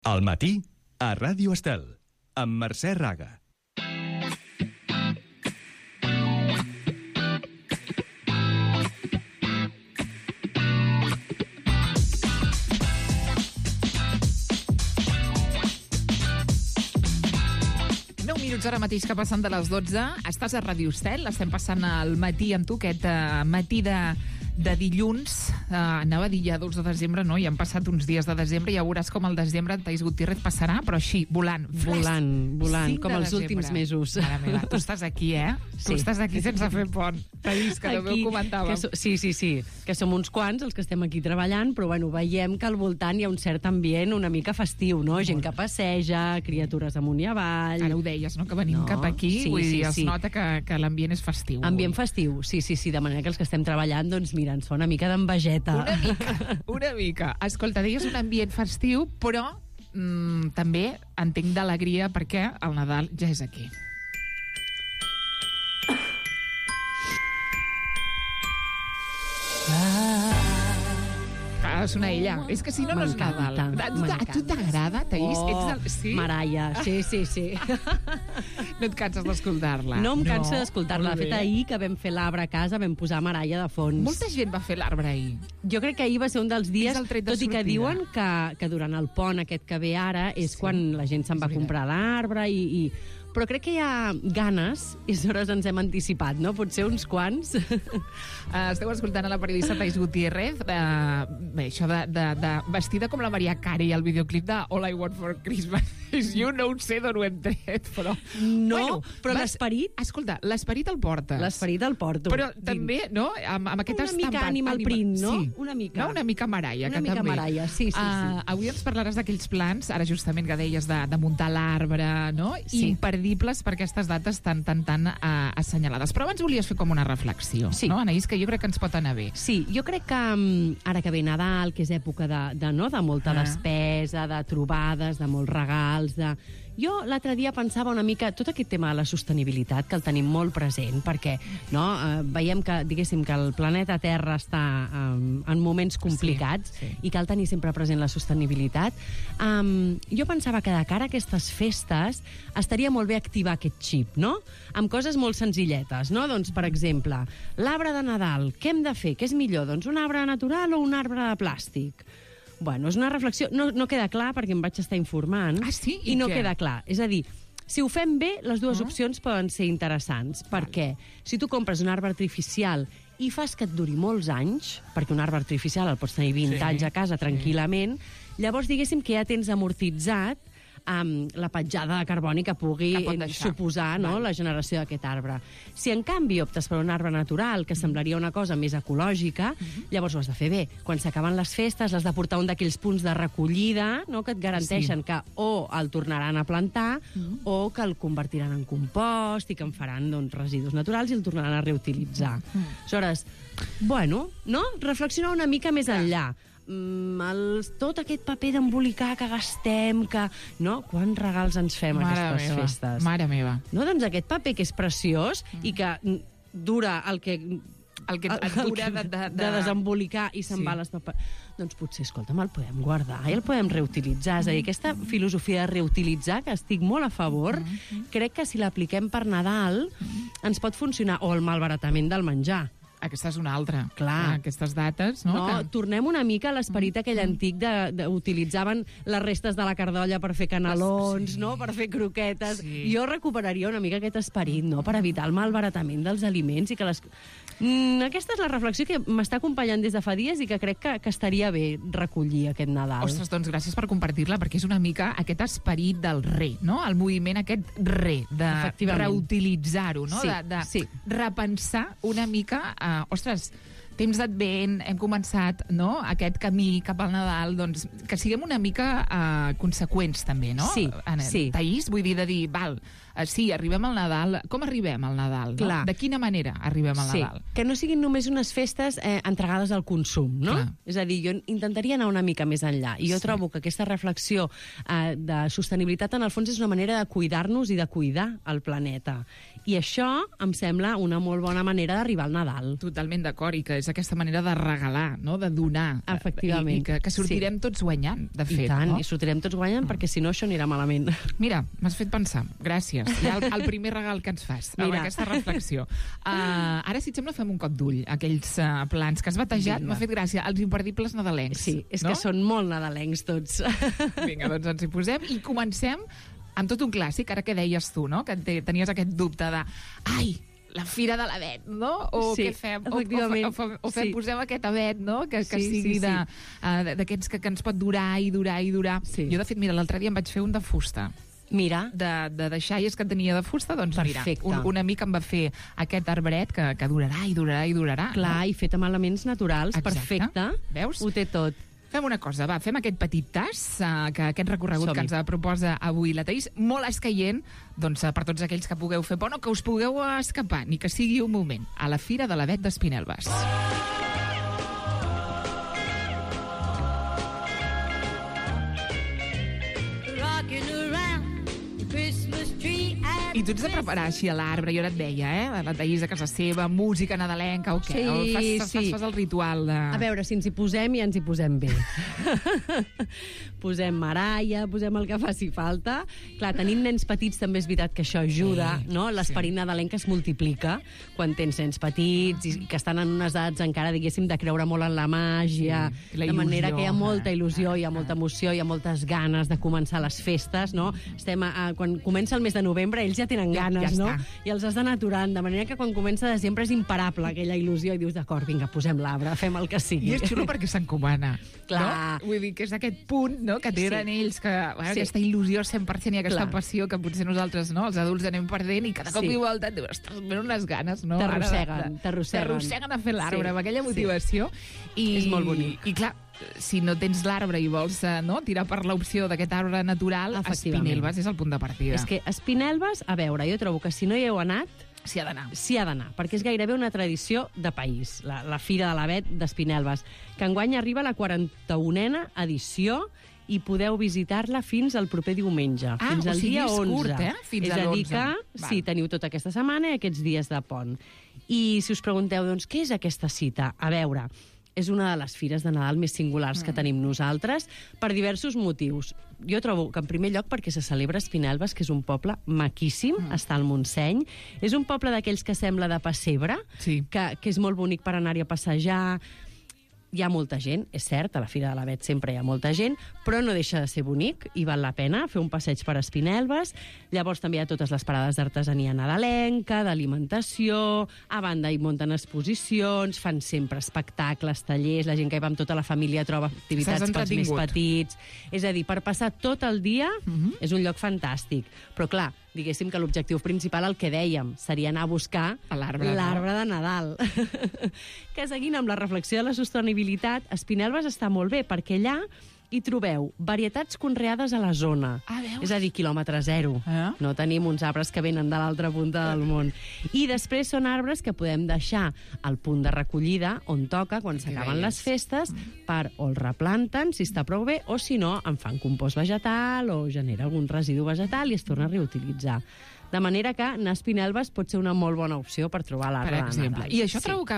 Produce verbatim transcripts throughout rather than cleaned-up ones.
Al matí, a Ràdio Estel, amb Mercè Raga. Ara mateix que passen de les dotze, estàs a Ràdio Estel, estem passant al matí amb tu, aquest uh, matí de, de dilluns, uh, anava a dir ja dos de desembre, no? Ja han passat uns dies de desembre, ja veuràs com el desembre en Taís Gutiérrez passarà, però així, volant. Volant, volant, com els últims mesos. Mare meva, tu estàs aquí, eh? Sí. Tu estàs aquí sense fer pont. Taís, que no m'ho comentàvem. So, sí, sí, sí, que som uns quants els que estem aquí treballant, però bueno, veiem que al voltant hi ha un cert ambient una mica festiu, no? Gent que passeja, criatures amunt i avall... Ara ho deies, no?, que venim no, cap aquí, sí, vull dir, sí, es sí. nota que, que l'ambient és festiu. Ambient festiu, sí, sí, sí, de manera que els que estem treballant, doncs mira, ens fa una mica d'envegeta. Una mica, una mica. Escolta, deies un ambient festiu, però mm, també entenc d'alegria perquè el Nadal ja és aquí. Ha de sonar ella. És que si no, no és Nadal. A tu t'agrada, Taís? Oh, Ets del... sí? Maralla, sí, sí, sí. No et canses d'escoltar-la? No em canso no, d'escoltar-la. De fet, ahir que vam fer l'arbre a casa vam posar Maralla de fons. Molta gent va fer l'arbre ahir. Jo crec que ahir va ser un dels dies, tot i que diuen que, que durant el pont aquest que ve ara és sí, quan la gent se'n va comprar l'arbre i... i però crec que hi ha ganes, i aleshores ens hem anticipat, no? Potser uns quants. Uh, esteu escoltant a la periodista Taís Gutiérrez, uh, bé, això de, de, de vestida com la Maria Carey al videoclip de All I Want for Christmas is You, no ho sé d'on ho hem tret, però... No, bueno, però l'esperit... Escolta, l'esperit el portes. L'esperit el porto. Però dins. També, no?, amb, amb aquest una estampat... Una mica animal anima... print, no? Sí. Una mica. No, una mica Maralla, una que mica també. Una mica Maralla, sí, sí, sí. Uh, avui ens parlaràs d'aquells plans, ara justament que deies de, de muntar l'arbre, no? Sí. Imperdibles per aquestes dates tan, tan, tan uh, assenyalades. Però abans volies fer com una reflexió, sí. no, Anaïs, que jo crec que ens pot anar bé. Sí, jo crec que um, ara que ve Nadal, que és època de, de, no, de molta ah. despesa, de trobades, de molts regals, de... Jo l'altre dia pensava una mica tot aquest tema de la sostenibilitat, que el tenim molt present, perquè no, eh, veiem que, diguéssim, que el planeta Terra està um, en moments complicats sí, sí. i cal tenir sempre present la sostenibilitat. Um, jo pensava que de cara a aquestes festes estaria molt bé activar aquest xip, no? Amb coses molt senzilletes, no? Doncs, per exemple, l'arbre de Nadal, què hem de fer? Què és millor? Doncs un arbre natural o un arbre de plàstic? Bueno, és una reflexió... No, no queda clar perquè em vaig estar informant. Ah, sí? I, I no què? queda clar. És a dir, si ho fem bé, les dues uh -huh. opcions poden ser interessants. Val. Perquè si tu compres un arbre artificial i fas que et duri molts anys, perquè un arbre artificial el pots tenir vint sí. anys a casa tranquil·lament, sí. llavors diguéssim que ja tens amortitzat amb la petjada de carboni que pugui que suposar no, la generació d'aquest arbre. Si en canvi optes per un arbre natural, que semblaria una cosa més ecològica, uh-huh. llavors ho has de fer bé. Quan s'acaben les festes, l'has de portar un d'aquells punts de recollida no, que et garanteixen sí. que o el tornaran a plantar uh-huh. o que el convertiran en compost i que en faran doncs, residus naturals i el tornaran a reutilitzar. Uh-huh. Aleshores, bueno, no? Reflexionar una mica més enllà. El, tot aquest paper d'embolicar que gastem, que... No? Quants regals ens fem mare aquestes meva, festes? Mare meva. No, doncs aquest paper que és preciós mm. i que dura el que... El que et dura de, de, de... de desembolicar i se'n sí. va a les paper... Doncs potser, escolta'm, el podem guardar i el podem reutilitzar. És a dir, aquesta filosofia de reutilitzar, que estic molt a favor, mm. crec que si l'apliquem per Nadal mm. ens pot funcionar. O el malbaratament del menjar. Aquesta és una altra. Clar. Aquestes dates, no? No, que... tornem una mica a l'esperit aquell mm. antic de, de utilitzaven les restes de la cardolla per fer canelons, sí. no? Per fer croquetes. Sí. Jo recuperaria una mica aquest esperit, no? Per evitar el malbaratament dels aliments i que les... Mm, aquesta és la reflexió que m'està acompanyant des de fa dies i que crec que, que estaria bé recollir aquest Nadal. Ostres, doncs gràcies per compartir-la, perquè és una mica aquest esperit del re, no? El moviment aquest re, de reutilitzar-ho, no? Sí, de de sí. repensar una mica... Uh, ostres, temps d'advent, hem començat no? aquest camí cap al Nadal, doncs que siguem una mica uh, conseqüents també, no? Sí, sí. Taís, vull dir, de dir, val, uh, sí, arribem al Nadal, com arribem al Nadal? No? De quina manera arribem al sí. Nadal? Que no siguin només unes festes eh, entregades al consum, no? Clar. És a dir, jo intentaria anar una mica més enllà, i jo sí. trobo que aquesta reflexió eh, de sostenibilitat en el fons és una manera de cuidar-nos i de cuidar el planeta. I això em sembla una molt bona manera d'arribar al Nadal. Totalment d'acord, i que és aquesta manera de regalar, no? De donar. Efectivament. I, i que, que sortirem sí. tots guanyant, de fet. I tant, no? i sortirem tots guanyant, perquè si no això anirà malament. Mira, m'has fet pensar. Gràcies. Ja el, el primer regal que ens fas, Mira. amb aquesta reflexió. Uh, ara, si et sembla, fem un cop d'ull. Aquells uh, plans que has batejat, m'ha fet gràcia. Els imperdibles nadalencs. Sí, és no? que són molt nadalencs tots. Vinga, doncs ens hi posem i comencem amb tot un clàssic, ara que deies tu, no? Que tenies aquest dubte de... Ai, la Fira de l'Avet, no? O sí, què fem? O, o, o, o fem, sí. posem aquest avet, no? Que, que sí, sigui sí, sí. d'aquests uh, que, que ens pot durar i durar i durar. Sí. Jo, de fet, mira, l'altre dia em vaig fer un de fusta. Mira. De, de deixalles que tenia de fusta, doncs Perfecte. mira, un, un amic em va fer aquest arbret que, que durarà i durarà i durarà. Clar, no? i fet amb elements naturals. Exacte. Perfecte. Veus? Ho té tot. Fem una cosa, va, fem aquest petit tas, uh, que aquest recorregut Som-hi. que ens proposa avui la Thaís, molt escaient, doncs, uh, per tots aquells que pugueu fer por, no, que us pugueu escapar, ni que sigui un moment, a la Fira de l'Avet d'Espinelves. I tu ets de preparar així a l'arbre, jo ara et deia, eh? La Thaís a casa seva, música nadalenca, o què? Sí, o fas, fas, sí. fas, fas el ritual de... A veure, si ens hi posem, ja ens hi posem bé. Posem maralla, posem el que faci falta. Clar, tenint nens petits també és veritat que això ajuda, Sí, no? L'esperit sí. nadalenc es multiplica quan tens nens petits i que estan en unes edats encara, diguéssim, de creure molt en la màgia, Sí, la de manera il·lusió, que hi ha molta eh? il·lusió, hi ha molta emoció, hi ha moltes ganes de començar les festes, no? Estem a, a, quan comença el mes de novembre, ells ja tenen Ja- ganes, ja no? està. I els has d'anar aturant, de manera que quan comença desembre és imparable aquella il·lusió i dius, d'acord, vinga, posem l'arbre, fem el que sigui. I és xulo perquè s'encomana. Clar. No? Vull dir que és aquest punt, no?, que tenen Sí. ells, que bueno, Sí. aquesta il·lusió cent per cent i aquesta Clar. passió que potser nosaltres, no?, els adults anem perdent i cada cop Sí. i volta et dius, ostres, em venen unes ganes, no? Ara de- T'arrosseguen, de- t'arrosseguen. T'arrosseguen a fer l'arbre, Sí, amb aquella sí. motivació. I, És molt bonic. I clar, si no tens l'arbre i vols eh, no, tirar per l'opció d'aquest arbre natural, Efectivament. Espinelves és el punt de partida. És que Espinelves, a veure, jo trobo que si no hi heu anat, s'hi ha d'anar. s'hi ha d'anar, perquè és gairebé una tradició de país, la, la Fira de l'Avet d'Espinelves, que enguany arriba a la quaranta-unena edició i podeu visitar-la fins al proper diumenge, Ah, fins o al sigui, dia és onze. curt, eh? Fins és a a dir l'onze. que, Val. sí, teniu tota aquesta setmana i aquests dies de pont. I si us pregunteu, doncs, què és aquesta cita? A veure, és una de les fires de Nadal més singulars que tenim nosaltres per diversos motius. Jo trobo que, en primer lloc, perquè se celebra a Espinelves, que és un poble maquíssim, mm. està al Montseny. És un poble d'aquells que sembla de pessebre, Sí. que, que és molt bonic per anar-hi a passejar. Hi ha molta gent, és cert, a la Fira de l'Avet sempre hi ha molta gent, però no deixa de ser bonic i val la pena fer un passeig per Espinelves. Llavors també hi ha totes les parades d'artesania nadalenca, d'alimentació, a banda hi munten exposicions, fan sempre espectacles, tallers, la gent que hi va amb tota la família troba activitats Estàs pels més entretingut. petits. És a dir, per passar tot el dia Mhm. és un lloc fantàstic. Però clar, diguéssim que l'objectiu principal, el que dèiem, seria anar a buscar A l'arbre, no? l'arbre de Nadal. Que seguint amb la reflexió de la sostenibilitat, Espinelves està molt bé, perquè allà hi trobeu varietats conreades a la zona. Ah, veus? És a dir, quilòmetre zero. Ah. No tenim uns arbres que venen de l'altra punta del món. I després són arbres que podem deixar al punt de recollida, on toca, quan s'acaben deies. les festes, per o el replanten, si està prou bé, o si no, en fan compost vegetal o genera algun residu vegetal i es torna a reutilitzar. De manera que anar a Espinelves pot ser una molt bona opció per trobar l'arbre Per de exemple. Nadal. I això Sí. trobo que, uh,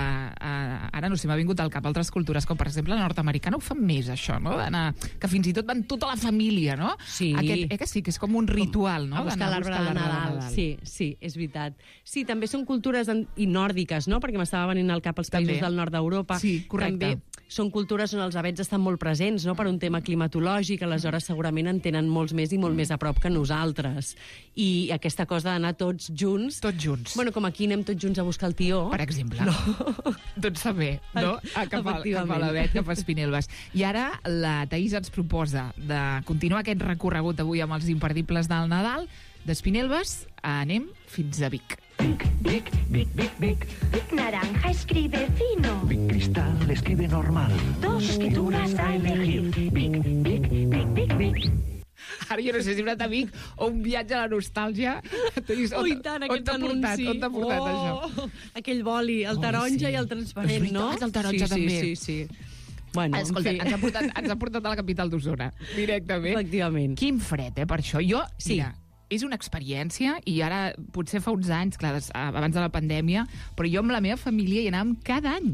uh, ara no sé, m'ha vingut al cap altres cultures, com per exemple la nord-americana ho fan més, això, no? D'anar, que fins i tot van tota la família, no? Sí. Aquest, eh, que sí, que és com un ritual, no? A buscar D'anar a l'arbre de Nadal. Sí, sí, és veritat. Sí, també són cultures en, i nòrdiques, no? Perquè m'estava venint al cap els països També. del nord d'Europa. Sí, correcte. També són cultures on els avets estan molt presents, no? Per un tema climatològic, aleshores segurament en tenen molts més i molt més a prop que nosaltres. I aquesta cosa d'anar tots junts... Tots junts. Bueno, com aquí anem tots junts a buscar el tió. Per exemple. No. Doncs també, no? A cap, a, cap a Efectivament. l'Avet, cap a Espinelves. I ara la Thaís ens proposa de continuar aquest recorregut avui amb els imperdibles del Nadal. D'Espinelves anem fins a Vic. Vic, Vic, Vic, Vic, Vic. Naranja escribe fino. Vic Cristal escribe normal. Dos escrituras a elegir. Vic, Vic, Vic, Vic, Vic. Ara jo no sé si hem anat a Vic o un viatge a la nostàlgia. Thaís, Oh, i tant, aquest t'ha portat, anunci. on t'ha portat, oh, això? Aquell boli, el Oh, taronja sí. i el transparent, És veritat, no? el taronja sí, també. Sí, sí, sí. Bueno, Escolta, en fi. ens ha, portat, ens ha portat a la capital d'Osona, directament. Efectivament. Quin fred, eh, per això. Jo, Sí. mira, és una experiència, i ara potser fa uns anys, clar, des- abans de la pandèmia, però jo amb la meva família hi anàvem cada any.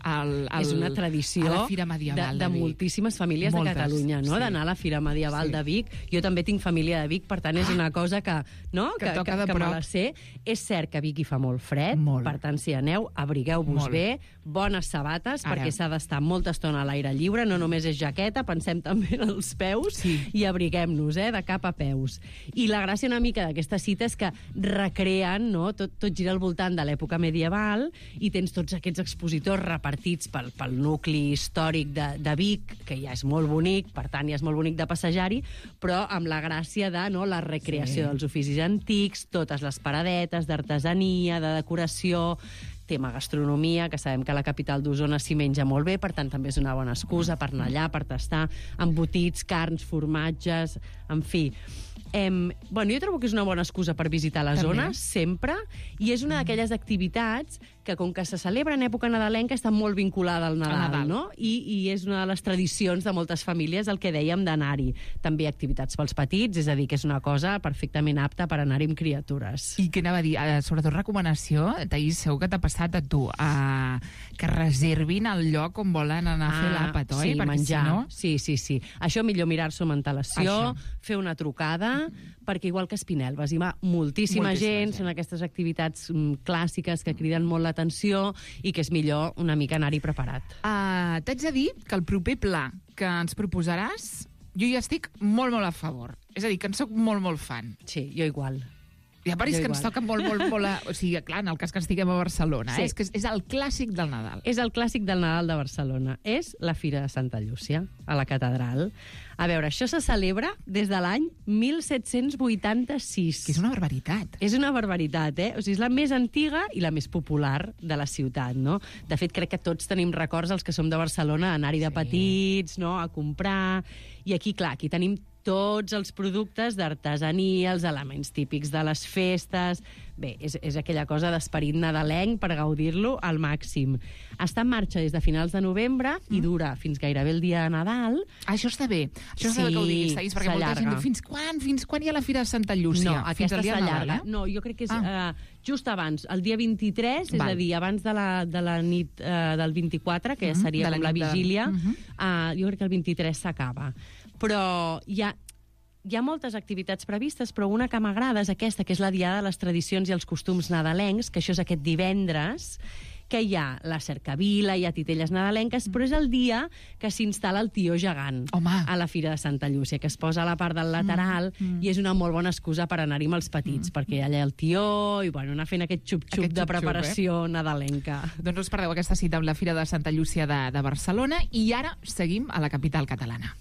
al, al, és una tradició a la Fira Medieval de, de de Vic. moltíssimes famílies Moltes, de Catalunya, no? sí. D'anar a la Fira Medieval Sí. de Vic. Jo també tinc família de Vic, per tant és una cosa que, no? Que que, toca que, de que me prop. la sé. És cert que a Vic hi fa molt fred, Molt. per tant, si aneu, abrigueu-vos Molt. bé, bones sabates, Ara. perquè s'ha d'estar molta estona a l'aire lliure, no només és jaqueta, pensem també en els peus, Sí. i abriguem-nos, eh, de cap a peus. I la gràcia una mica d'aquesta cita és que recreen, no? Tot, tot gira al voltant de l'època medieval i tens tots aquests expositors repartits pel, pel nucli històric de, de Vic, que ja és molt bonic, per tant ja és molt bonic de passejar-hi, però amb la gràcia de, no, la recreació Sí. dels oficis antics, totes les paradetes d'artesania, de decoració, tema gastronomia, que sabem que a la capital d'Osona s'hi menja molt bé, per tant també és una bona excusa per anar allà, per tastar embotits, carns, formatges, en fi. Em, bueno, jo trobo que és una bona excusa per visitar la També. zona, sempre, i és una d'aquelles activitats que, com que se celebra en època nadalenca, està molt vinculada al Nadal, Nadal. no? I, I és una de les tradicions de moltes famílies, el que dèiem d'anar-hi. També activitats pels petits, és a dir, que és una cosa perfectament apta per anar-hi amb criatures. I què anava a dir? Eh, sobretot recomanació, Taís, segur que t'ha passat a tu, eh, que reservin el lloc on volen anar a fer l'àpat, oi? Sí, Perquè menjar. si no... Sí, sí, sí. Això millor mirar-s'ho amb antelació, Això. fer una trucada, perquè igual que Espinelves hi va moltíssima, Moltíssima gent, gent. són aquestes activitats mm, clàssiques que criden molt l'atenció i que és millor una mica anar-hi preparat. Uh, T'haig de dir que el proper pla que ens proposaràs, jo hi estic molt, molt a favor. És a dir, que en soc molt, molt fan. Sí, jo igual. I a part és Jo que ens igual. toca molt, molt, molt... A... O sigui, clar, en el cas que estiguem a Barcelona, Sí. eh? és que és, és el clàssic del Nadal. És el clàssic del Nadal de Barcelona. És la Fira de Santa Llúcia, a la catedral. A veure, això se celebra des de l'any disset vuitanta-sis. Que és una barbaritat. És una barbaritat, eh? O sigui, és la més antiga i la més popular de la ciutat, no? De fet, crec que tots tenim records, els que som de Barcelona, anar-hi de Sí. petits, no?, a comprar. I aquí, clar, aquí tenim tots els productes d'artesania, els elements típics de les festes. Bé, és, és aquella cosa d'esperit nadalenc per gaudir-lo al màxim. Està en marxa des de finals de novembre mm. i dura fins gairebé el dia de Nadal. Ah, això està bé. Això està bé Sí, que ho diguis, Taís, perquè molta gent s'allarga. diu, fins quan? Fins quan hi ha la Fira de Santa Llúcia? No, fins aquesta al dia de Nadal, s'allarga. eh? No, jo crec que és Ah. uh, just abans, el dia vint-i-tres, és Val. a dir, abans de la, de la nit uh, del vint-i-quatre, que ja Mhm, seria de la com la nit de- vigília, Mhm. uh, jo crec que el vint-i-tres s'acaba. Però hi ha, hi ha moltes activitats previstes, però una que m'agrada és aquesta, que és la Diada de les Tradicions i els Costums Nadalencs, que això és aquest divendres, que hi ha la cercavila, hi ha titelles nadalenques, però és el dia que s'instal·la el tió gegant Home. a la Fira de Santa Llúcia, que es posa a la part del lateral Mm, mm. i és una molt bona excusa per anar-hi amb els petits, mm. perquè allà el tió i bueno, anar fent aquest xup-xup Aquest de xup-xup, preparació eh? nadalenca. Doncs no us perdeu aquesta cita amb la Fira de Santa Llúcia de, de Barcelona i ara seguim a la capital catalana.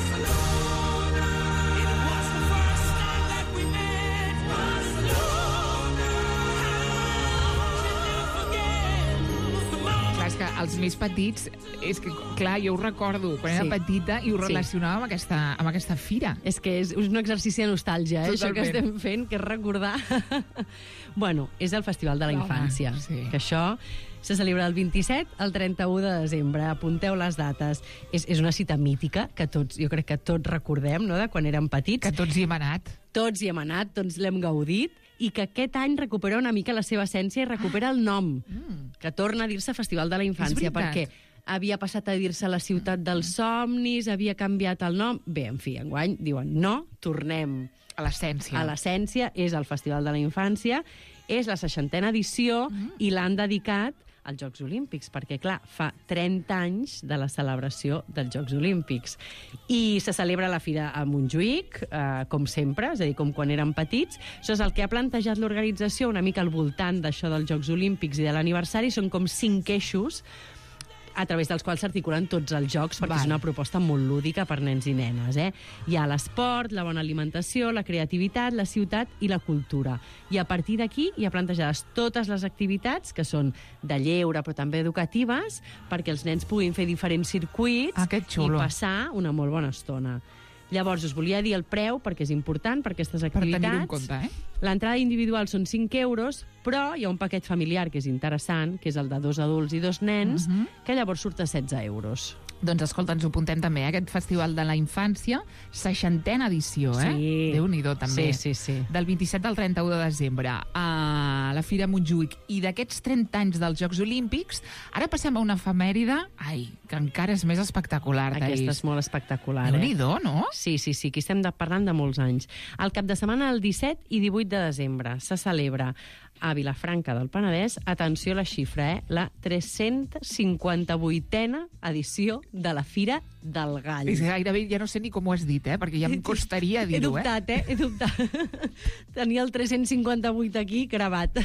Clar, és que els més petits, és que, clar, jo ho recordo quan era Sí. petita i ho Sí. relacionava amb aquesta, amb aquesta fira. És que és, és un exercici de nostàlgia, eh? Això que Totalment. estem fent, que és recordar... bueno, és el Festival de la Home, Infància, sí. que això se celebra del vint-i-set al trenta-u de desembre. Apunteu les dates. És, és una cita mítica que tots, jo crec que tots recordem, no?, de quan érem petits. Que tots hi hem anat. Tots hi hem anat, tots l'hem gaudit, i que aquest any recupera una mica la seva essència i recupera el nom, Mm. que torna a dir-se Festival de la Infància, És veritat. perquè havia passat a dir-se la ciutat dels somnis, havia canviat el nom... Bé, en fi, enguany diuen no, tornem A l'essència. a l'essència, és el Festival de la Infància, és la seixantena edició i l'han dedicat als Jocs Olímpics, perquè, clar, fa trenta anys de la celebració dels Jocs Olímpics. I se celebra la fira a Montjuïc, eh, com sempre, és a dir, com quan érem petits. Això és el que ha plantejat l'organització una mica al voltant d'això dels Jocs Olímpics i de l'aniversari. Són com cinc eixos a través dels quals s'articulen tots els jocs, perquè Val. és una proposta molt lúdica per nens i nenes. Eh? Hi ha l'esport, la bona alimentació, la creativitat, la ciutat i la cultura. I a partir d'aquí hi ha plantejades totes les activitats, que són de lleure però també educatives, perquè els nens puguin fer diferents circuits Ah, que xulo. i passar una molt bona estona. Llavors, us volia dir el preu, perquè és important per aquestes Per activitats. tenir-ho en compte, eh? L'entrada individual són cinc euros, però hi ha un paquet familiar que és interessant, que és el de dos adults i dos nens, Mhm. que llavors surt a setze euros. Doncs escolta, ens ho apuntem també, eh? Aquest Festival de la Infància, seixantena edició, eh? Sí. Déu-n'hi-do, també. Sí, sí, sí. Del vint-i-set al trenta-u de desembre. A la Fira Montjuïc i d'aquests trenta anys dels Jocs Olímpics, ara passem a una efemèride, ai, que encara és més espectacular, Taís. Aquesta és molt espectacular, eh? Déu-n'hi-do, no? Sí, sí, sí, aquí estem de, parlant de molts anys. El cap de setmana del disset i divuit de desembre se celebra a Vilafranca del Penedès, atenció a la xifra, eh? La tres-cents cinquanta-vuitena edició de la Fira del Gall. És gairebé, ja no sé ni com ho has dit, eh? Perquè ja em costaria He dir-ho, eh? dubtat, eh? He dubtat. Tenia el tres-cents cinquanta-vuit aquí gravat.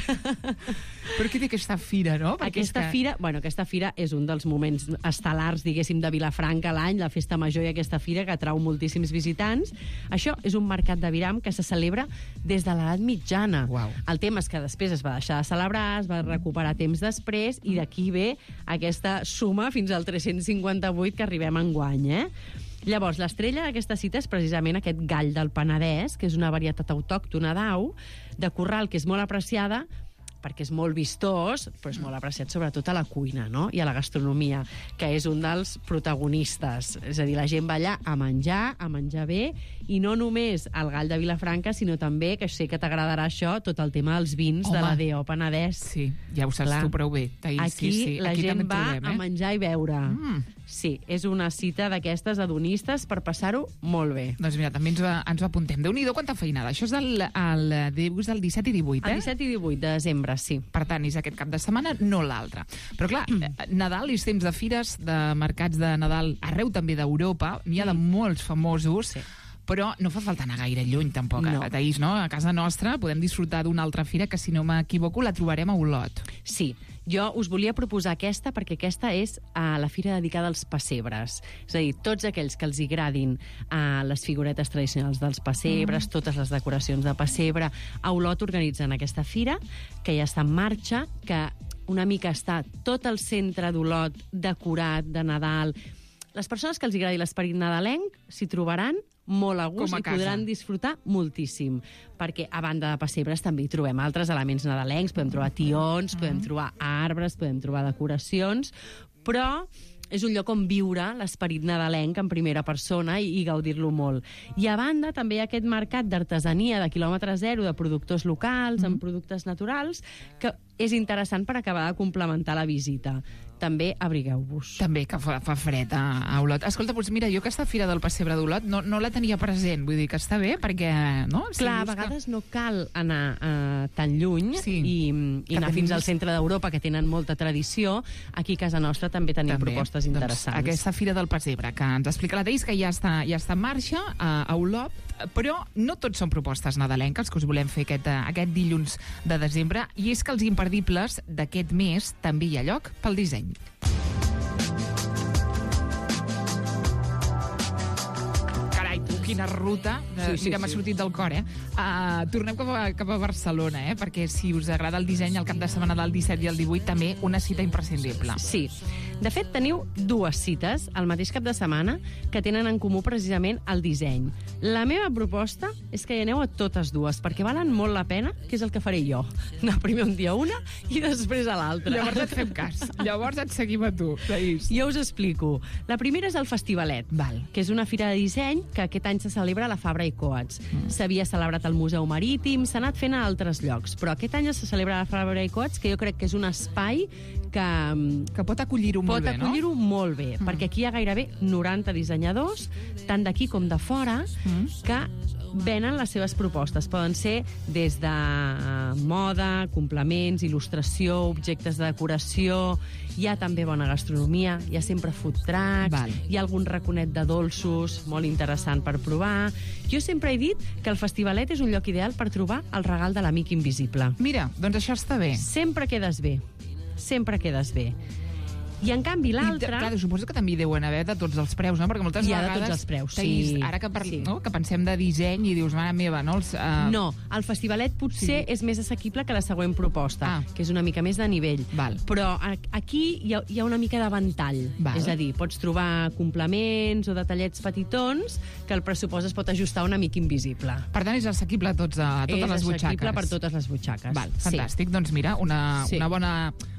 Però què té aquesta fira, no? Perquè Aquesta és que... fira, bueno, aquesta fira és un dels moments estel·lars, diguéssim, de Vilafranca a l'any, la festa major i aquesta fira que atrau moltíssims visitants. Això és un mercat de Viram que se celebra des de l'edat mitjana. Uau. El tema és que després es va deixar de celebrar, es va recuperar temps després, i d'aquí ve aquesta suma fins al tres-cents cinquanta-vuit que arribem enguany, eh? Llavors, l'estrella d'aquesta cita és precisament aquest gall del Penedès, que és una varietat autòctona d'au, de corral, que és molt apreciada perquè és molt vistós, però és molt apreciat sobretot a la cuina, no? I a la gastronomia, que és un dels protagonistes. És a dir, la gent va allà a menjar, a menjar bé, i no només el gall de Vilafranca, sinó també, que sé que t'agradarà això, tot el tema dels vins Home. de la D O Penedès. Sí, ja ho saps Clar. tu prou bé, Taís. Aquí sí, sí. la Aquí gent també et va trobem, eh? a menjar i beure. Mm. Sí, és una cita d'aquestes hedonistes per passar-ho molt bé. Doncs mira, també ens, ho- ens ho apuntem. Déu-n'hi-do, quanta feinada. Això és el, el, dius el disset i divuit, eh? El disset i divuit de desembre, sí. Per tant, és aquest cap de setmana, no l'altre. Però clar, mm. Nadal és temps de fires, de mercats de Nadal arreu també d'Europa, n'hi ha de molts famosos, Sí. però no fa falta anar gaire lluny, tampoc, No. no. Taís, no? A casa nostra podem disfrutar d'una altra fira que, si no m'equivoco, la trobarem a Olot. Sí, jo us volia proposar aquesta perquè aquesta és a la fira dedicada als pessebres. És a dir, tots aquells que els agradin a les figuretes tradicionals dels pessebres, mm. totes les decoracions de pessebre, a Olot organitzen aquesta fira, que ja està en marxa, que una mica està tot el centre d'Olot decorat de Nadal. Les persones que els agradi l'esperit nadalenc s'hi trobaran molt a gust Com a i casa. podran disfrutar moltíssim, perquè a banda de pessebres també hi trobem altres elements nadalencs, podem trobar tions, podem trobar arbres, podem trobar decoracions, però és un lloc on viure l'esperit nadalenc en primera persona i, i gaudir-lo molt. I a banda també hi ha aquest mercat d'artesania de quilòmetre zero, de productors locals, amb productes naturals, que és interessant per acabar de complementar la visita. També abrigueu-vos. També, que fa, fa fred a, a Olot. Escolta, doncs mira, jo aquesta fira del pessebre d'Olot no, no la tenia present, vull dir que està bé, perquè... No? Si Clar, a dius que- vegades no cal anar uh, tan lluny Sí. i, Que i anar tenim- fins al centre d'Europa, que tenen molta tradició. Aquí a casa nostra també tenim També. propostes interessants. Doncs aquesta fira del pessebre, que ens explica la Taís, que ja està, ja està en marxa a, a Olot, però no tots són propostes nadalenques que us volem fer aquest, eh, aquest dilluns de desembre, i és que els imperdibles d'aquest mes també hi ha lloc pel disseny. Carai, tu, quina ruta. Sí, sí, Mira, m'ha sí. sortit del cor, eh? Uh, tornem cap a, cap a Barcelona, eh? Perquè si us agrada el disseny, el cap de setmana del disset i el divuit, també una cita imprescindible. Sí. De fet, teniu dues cites al mateix cap de setmana que tenen en comú precisament el disseny. La meva proposta és que hi aneu a totes dues, perquè valen molt la pena, que és el que faré jo. Anar primer un dia a una i després a l'altra. Llavors et fem cas. Llavors et seguim a tu, Taís. Jo us explico. La primera és el Festivalet, Val. que és una fira de disseny que aquest any se celebra a la Fabra i Coats. Mm. S'havia celebrat al Museu Marítim, s'ha anat fent a altres llocs, però aquest any se celebra a la Fabra i Coats, que jo crec que és un espai que, Que pot acollir-ho molt pot bé, no? acollir-ho molt bé, mm. perquè aquí hi ha gairebé noranta dissenyadors, tant d'aquí com de fora, Mm. que venen les seves propostes. Poden ser des de moda, complements, il·lustració, objectes de decoració, hi ha també bona gastronomia, hi ha sempre food trucks, Val. hi ha algun raconet de dolços molt interessant per provar. Jo sempre he dit que el Festivalet és un lloc ideal per trobar el regal de l'amic invisible. Mira, doncs això està bé. Sempre quedes bé. Sempre quedes bé. I, en canvi, I, l'altre... clar, suposo que també hi deuen haver de tots els preus, no? Perquè moltes Hi ha de vegades... tots els preus, Taís, sí. Ara que, par... Sí. no? que pensem de disseny i dius, mare meva, no? Els, uh... No, el Festivalet potser Sí. és més assequible que la següent proposta, Ah. que és una mica més de nivell. Val. Però a- aquí hi ha, hi ha una mica de ventall. Val. És a dir, pots trobar complements o detallets petitons que el pressupost es pot ajustar a un amic invisible. Per tant, és assequible a, tots, a totes és les butxaques. assequible per totes les butxaques. Val, fantàstic. Sí. Doncs mira, una, Sí. una bona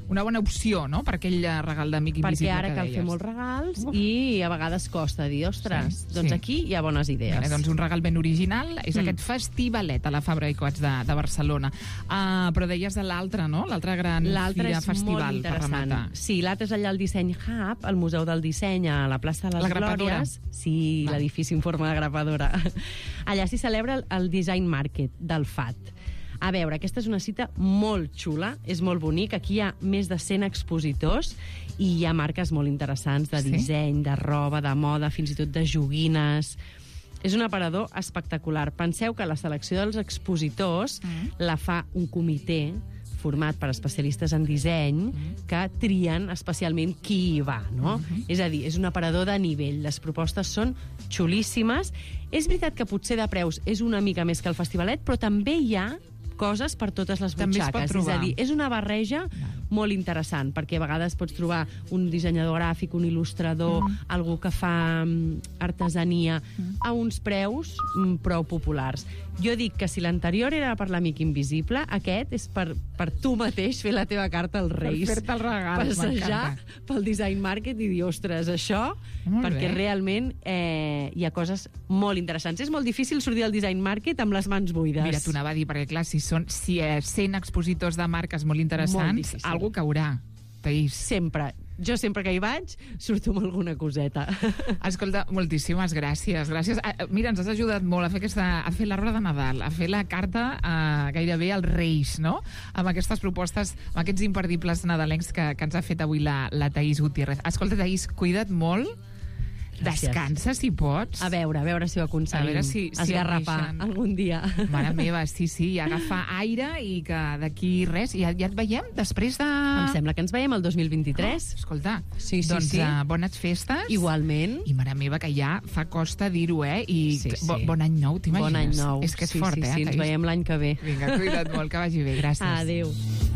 una bona opció, no?, per aquell regal d'amic invisible Perquè ara que cal deies. fer molts regals i a vegades costa dir, ostres, Sí, doncs sí. aquí hi ha bones idees. Bé, doncs un regal ben original és Mm. aquest festivalet a la Fabra i Coats de, de Barcelona. Uh, però deies de l'altre, no?, l'altre gran L'altre fira és festival molt per interessant. rematar. Sí, l'altre és allà al Disseny Hub, al Museu del Disseny, a la plaça de les La grapadora. Glòries. Sí, Va. l'edifici en forma de grapadora. Allà s'hi celebra el, el Design Market del F A T. A veure, aquesta és una cita molt xula, és molt bonic. Aquí hi ha més de cent expositors i hi ha marques molt interessants de Sí? disseny, de roba, de moda, fins i tot de joguines. És un aparador espectacular. Penseu que la selecció dels expositors Mm. la fa un comitè format per especialistes en disseny que trien especialment qui hi va, no? És a dir, és un aparador de nivell. Les propostes són xulíssimes. És veritat que potser de preus és una mica més que el festivalet, però també hi ha coses per totes les També es pot butxaques. És trobar. a dir, és una barreja molt interessant, perquè a vegades pots trobar un dissenyador gràfic, un il·lustrador, mm. algú que fa mm, artesania, mm. a uns preus mm, prou populars. Jo dic que si l'anterior era per l'amic invisible, aquest és per, per tu mateix fer la teva carta als Reis. fer-te el regal, Passejar m'encanta. pel Design Market i dir, ostres, això... Molt perquè bé. realment eh, hi ha coses molt interessants. És molt difícil sortir del Design Market amb les mans buides. Mira, t'ho anava a dir, perquè clar, si són si, eh, cent expositors de marques molt interessants, Molt difícil. algú caurà, Taís. Sempre. Jo sempre que hi vaig surto amb alguna coseta. Escolta, moltíssimes gràcies. gràcies. Ah, Mira, ens has ajudat molt a fer, aquesta, a fer l'arbre de Nadal, a fer la carta eh, gairebé als Reis, no?, amb aquestes propostes, amb aquests imperdibles nadalencs que, que ens ha fet avui la, la Taís Gutiérrez. Escolta, Taís, cuida't molt. Gràcies. Descansa, si pots. A veure, a veure si ho aconseguim. A veure si- si esgarrapar enguixen. algun dia. Mare meva, sí, sí, i agafar aire i que d'aquí res, ja, ja et veiem després de... Em sembla que ens veiem el dos mil vint-i-tres. Oh, escolta, Sí, sí, doncs sí. Uh, bones festes. Igualment. I mare meva, que ja fa costa dir-ho, eh? I Sí, sí. bo, bon any nou, t'imagines? Bon any nou. És que és sí, fort, sí, eh? Sí, ens Taís? veiem l'any que ve. Vinga, cuida't molt, que vagi bé. Gràcies. Adéu.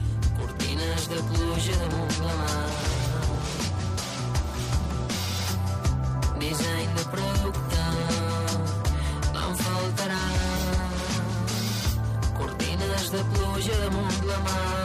Cortines de pluja damunt la mar. Disseny de producte, no em faltarà. Cortines de pluja damunt la mar.